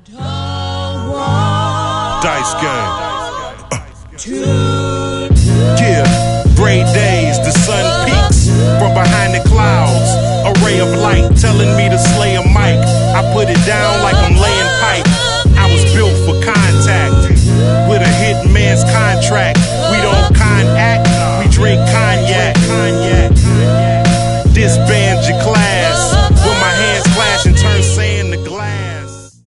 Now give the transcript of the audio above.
Dice game. Yeah, gray days, the sun peaks from behind the clouds. A ray of light telling me to slay a mic. I put it down like I'm laying pipe. I was built for contact with a hitman's contract.